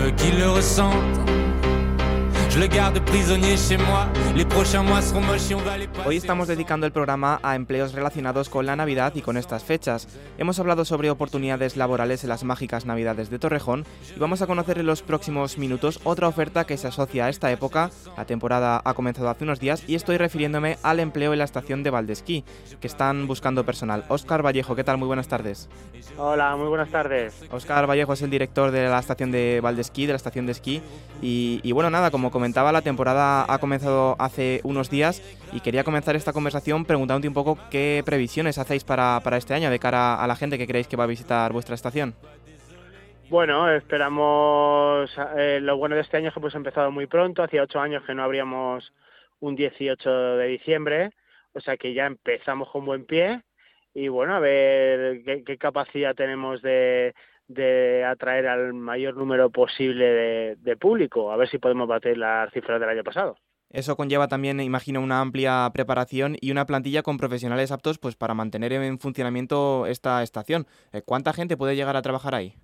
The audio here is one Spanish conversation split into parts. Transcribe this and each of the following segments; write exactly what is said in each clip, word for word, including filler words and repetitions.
veux qu'ils le ressentent. Je le garde prisonnier chez moi. Les prochains mois seront moches y on va les passer. Hoy estamos dedicando el programa a empleos relacionados con la Navidad y con estas fechas. Hemos hablado sobre oportunidades laborales en las mágicas Navidades de Torrejón y vamos a conocer en los próximos minutos otra oferta que se asocia a esta época. La temporada ha comenzado hace unos días y estoy refiriéndome al empleo en la estación de Valdesquí, que están buscando personal. Óscar Vallejo, ¿qué tal? Muy buenas tardes. Hola, muy buenas tardes. Óscar Vallejo es el director de la estación de Valdesquí, de la estación de esquí. Y, y bueno, nada, como comentaba, la temporada ha comenzado hace unos días y quería comenzar esta conversación preguntándote un poco qué previsiones hacéis para, para este año de cara a la gente que creéis que va a visitar vuestra estación. Bueno, esperamos, eh, lo bueno de este año es que hemos empezado muy pronto, hacía ocho años que no abríamos un dieciocho de diciembre, o sea que ya empezamos con buen pie y bueno, a ver qué, qué capacidad tenemos de, de atraer al mayor número posible de, de público, a ver si podemos bater las cifras del año pasado. Eso conlleva también, imagino, una amplia preparación y una plantilla con profesionales aptos pues para mantener en funcionamiento esta estación. ¿Cuánta gente puede llegar a trabajar ahí?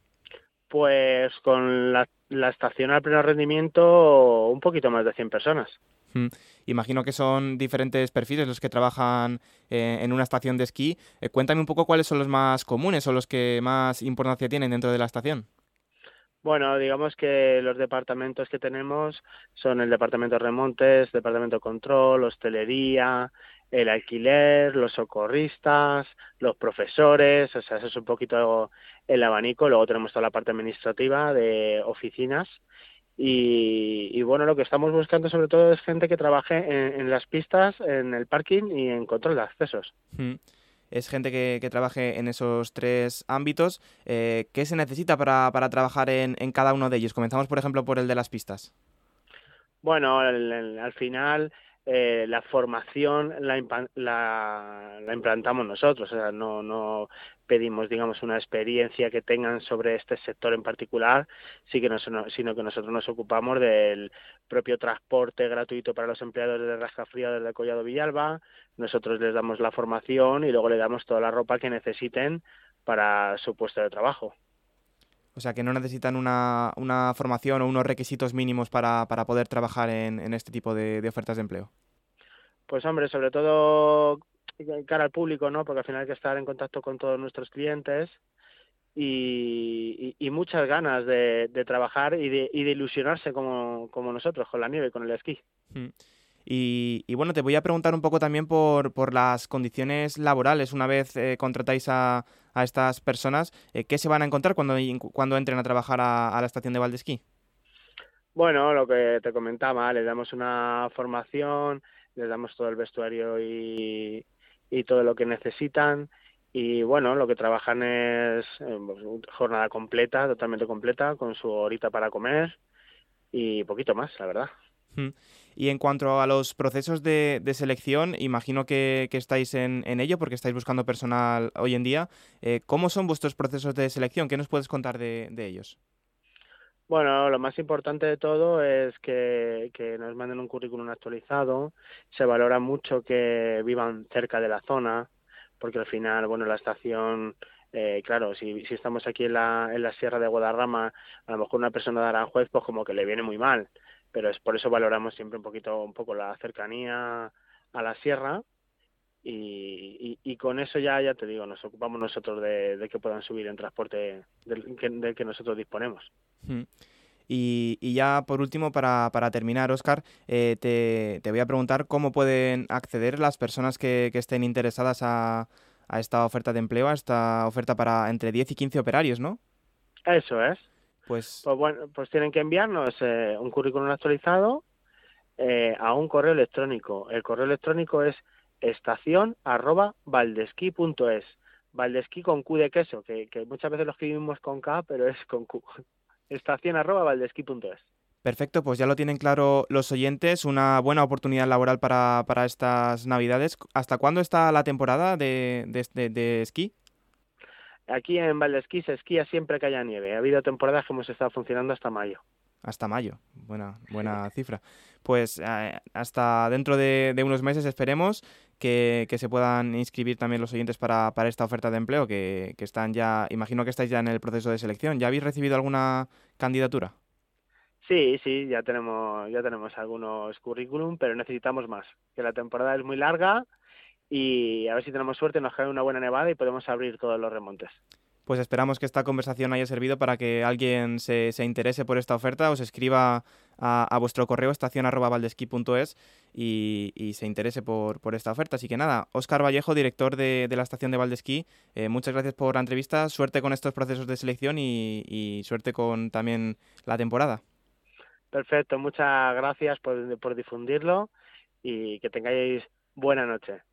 Pues con la, la estación al pleno rendimiento, un poquito más de cien personas. Hmm. Imagino que son diferentes perfiles los que trabajan eh, en una estación de esquí. Eh, cuéntame un poco cuáles son los más comunes o los que más importancia tienen dentro de la estación. Bueno, digamos que los departamentos que tenemos son el departamento de remontes, departamento de control, hostelería, el alquiler, los socorristas, los profesores, o sea, eso es un poquito el abanico. Luego tenemos toda la parte administrativa de oficinas y, y bueno, lo que estamos buscando sobre todo es gente que trabaje en, en las pistas, en el parking y en control de accesos. Hmm. Es gente que, que trabaje en esos tres ámbitos. Eh, ¿Qué se necesita para, para trabajar en, en cada uno de ellos? Comenzamos, por ejemplo, por el de las pistas. Bueno, el, el, al final eh, la formación la, la, la implantamos nosotros, o sea, no, no pedimos, digamos, una experiencia que tengan sobre este sector en particular, sí que nos, sino que nosotros nos ocupamos del propio transporte gratuito para los empleadores de Rascafría desde Collado Villalba. Nosotros les damos la formación y luego le damos toda la ropa que necesiten para su puesto de trabajo. O sea, que no necesitan una, una formación o unos requisitos mínimos para, para poder trabajar en, en este tipo de, de ofertas de empleo. Pues hombre, sobre todo cara al público, ¿no? Porque al final hay que estar en contacto con todos nuestros clientes y, y, y muchas ganas de, de trabajar y de, y de ilusionarse como, como nosotros, con la nieve y con el esquí. Mm. Y, y bueno, te voy a preguntar un poco también por, por las condiciones laborales. Una vez eh, contratáis a, a estas personas, eh, ¿qué se van a encontrar cuando, cuando entren a trabajar a, a la estación de Valdesquí? Bueno, lo que te comentaba, les damos una formación, les damos todo el vestuario y, y todo lo que necesitan. Y bueno, lo que trabajan es eh, jornada completa, totalmente completa, con su horita para comer y poquito más, la verdad. Y en cuanto a los procesos de, de selección, imagino que, que estáis en, en ello porque estáis buscando personal hoy en día. Eh, ¿Cómo son vuestros procesos de selección? ¿Qué nos puedes contar de, de ellos? Bueno, lo más importante de todo es que, que nos manden un currículum actualizado. Se valora mucho que vivan cerca de la zona, porque al final, bueno, la estación, eh, claro, si, si estamos aquí en la, en la Sierra de Guadarrama, a lo mejor una persona de Aranjuez, pues como que le viene muy mal. Pero es por eso valoramos siempre un poquito, un poco la cercanía a la sierra y, y, y con eso ya, ya te digo, nos ocupamos nosotros de, de que puedan subir en transporte del que, del que nosotros disponemos. Hmm. Y, y ya por último, para, para terminar, Óscar, eh, te, te voy a preguntar cómo pueden acceder las personas que, que estén interesadas a, a esta oferta de empleo, a esta oferta para entre diez y quince operarios, ¿no? Eso es. Pues, Pues bueno, pues tienen que enviarnos eh, un currículum actualizado eh, a un correo electrónico. El correo electrónico es estación arroba valdesquí punto es. Valdesquí con Q de queso, que, que muchas veces lo escribimos con K, pero es con Q. estación arroba valdesquí punto es. perfecto, pues ya lo tienen claro los oyentes, una buena oportunidad laboral para, para estas Navidades. ¿Hasta cuándo está la temporada de, de, de, de esquí? Aquí en Valdesquí se esquía siempre que haya nieve. Ha habido temporadas que hemos estado funcionando hasta mayo. Hasta mayo, buena, buena cifra. Pues eh, hasta dentro de, de unos meses esperemos que, que se puedan inscribir también los oyentes para, para esta oferta de empleo, que, que están ya, imagino que estáis ya en el proceso de selección. ¿Ya habéis recibido alguna candidatura? Sí, sí, ya tenemos, ya tenemos algunos currículum, pero necesitamos más, que la temporada es muy larga y a ver si tenemos suerte, nos cae una buena nevada y podemos abrir todos los remontes. Pues esperamos que esta conversación haya servido para que alguien se, se interese por esta oferta, os escriba a, a vuestro correo estación arroba valdesquí punto es y, y se interese por, por esta oferta. Así que nada, Óscar Vallejo, director de, de la estación de Valdesquí, eh, muchas gracias por la entrevista, suerte con estos procesos de selección y, y suerte con también la temporada. Perfecto, muchas gracias por, por difundirlo y que tengáis buena noche.